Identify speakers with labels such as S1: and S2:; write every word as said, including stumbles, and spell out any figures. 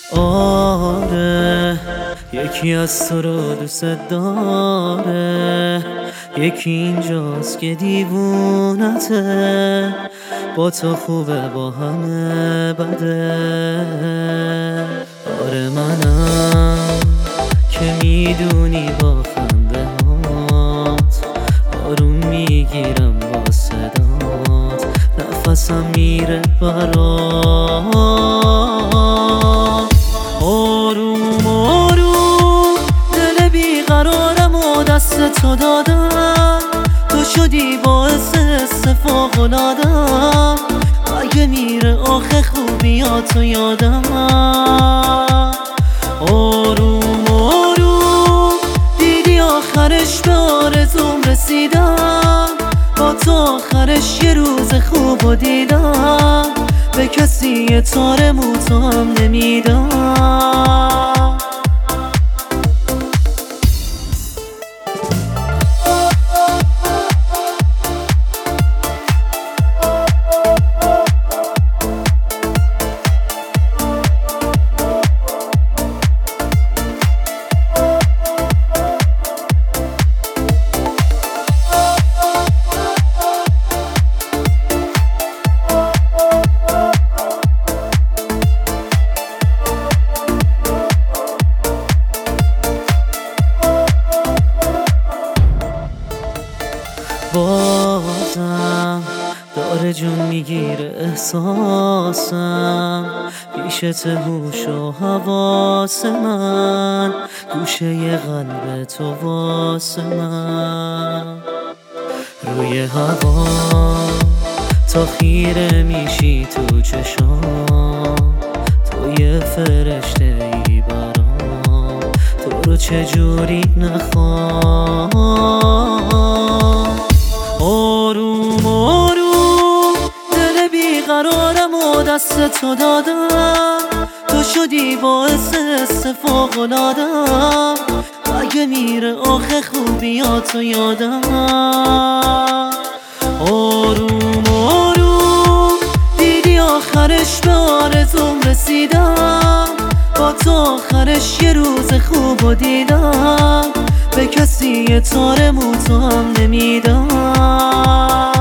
S1: آره یکی از تو رو دوست داره، یکی اینجاست که دیوونته، با تو خوبه با همه بده. آره منم که میدونی با خنده هات آروم میگیرم با صدات، نفسم میره برات. آروم آروم دل بیقرارم و دست تو دادم، تو شدی باعث استفاقلادم. اگه میره آخه خوبیاتو یادم. آروم آروم دیدی آخرش به آرزوم رسیدم، با تو آخرش یه روز خوبو دیدم، به کسی یه تار موتو هم نمیدم. بازم داره جون میگیره احساسم، پیشت هوش و حواس من، گوشه قلب تو واسه من. روی هوا تا خیره میشی تو چشام، تو یه فرشته ای برام، تو رو چجوری نخوام. آروم آروم دل بیقرارم و دست تو دادم، تو شدی باعث استفاقلادم. اگه میره آخه خوبیاتو یادم. آروم آروم دیدی آخرش به آرزوم رسیدم، با تو آخرش یه روز خوبو دیدم، به کسی یه تار موتو هم نمیدم.